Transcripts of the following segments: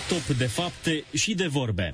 Top de fapte și de vorbe.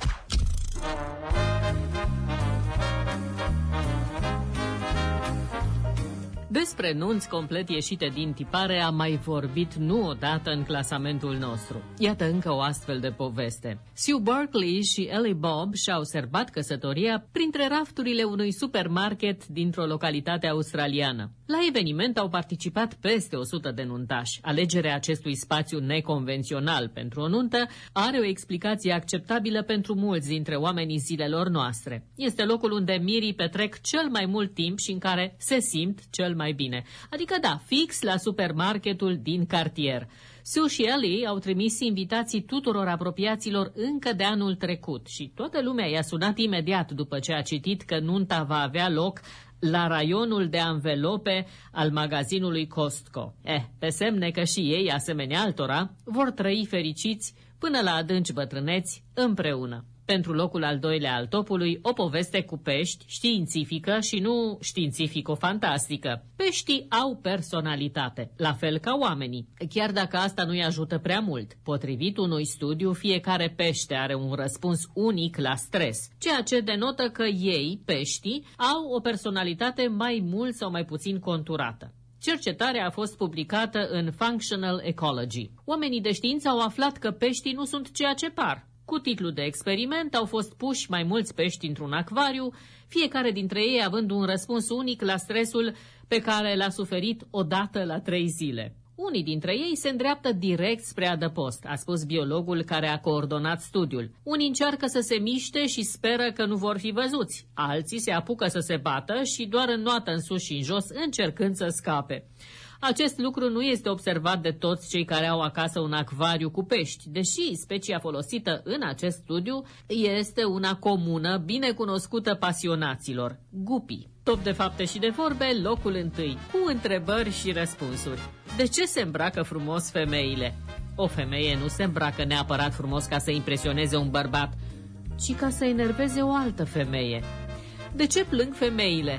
Despre nunți complet ieșite din tipare am mai vorbit nu odată în clasamentul nostru. Iată încă o astfel de poveste. Sue Barkley și Ellie Bob și-au serbat căsătoria printre rafturile unui supermarket dintr-o localitate australiană. La eveniment au participat peste 100 de nuntași. Alegerea acestui spațiu neconvențional pentru o nuntă are o explicație acceptabilă pentru mulți dintre oamenii zilelor noastre. Este locul unde mirii petrec cel mai mult timp și în care se simt cel mai bine. Adică da, fix la supermarketul din cartier. Sue și Ellie au trimis invitații tuturor apropiaților încă de anul trecut și toată lumea i-a sunat imediat după ce a citit că nunta va avea loc la raionul de anvelope al magazinului Costco. Pe semne că și ei, asemenea altora, vor trăi fericiți până la adânci bătrâneți împreună. Pentru locul al doilea al topului, o poveste cu pești, științifică și nu științifico-fantastică. Peștii au personalitate, la fel ca oamenii, chiar dacă asta nu-i ajută prea mult. Potrivit unui studiu, fiecare pește are un răspuns unic la stres, ceea ce denotă că ei, peștii, au o personalitate mai mult sau mai puțin conturată. Cercetarea a fost publicată în Functional Ecology. Oamenii de știință au aflat că peștii nu sunt ceea ce par. Cu titlu de experiment au fost puși mai mulți pești într-un acvariu, fiecare dintre ei având un răspuns unic la stresul pe care l-a suferit odată la 3 zile. Unii dintre ei se îndreaptă direct spre adăpost, a spus biologul care a coordonat studiul. Unii încearcă să se miște și speră că nu vor fi văzuți. Alții se apucă să se bată și doar înnoată în sus și în jos, încercând să scape. Acest lucru nu este observat de toți cei care au acasă un acvariu cu pești, deși specia folosită în acest studiu este una comună, bine cunoscută pasionaților, gupii. Top de fapte și de vorbe, locul 1, cu întrebări și răspunsuri. De ce se îmbracă frumos femeile? O femeie nu se îmbracă neapărat frumos ca să impresioneze un bărbat, ci ca să enerveze o altă femeie. De ce plâng femeile?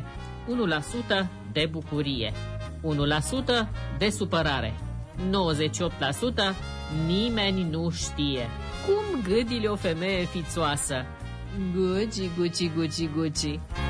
1% de bucurie, 1% de supărare, 98% nimeni nu știe. Cum gâdile o femeie fițoasă? Guci, guci, guci, guci.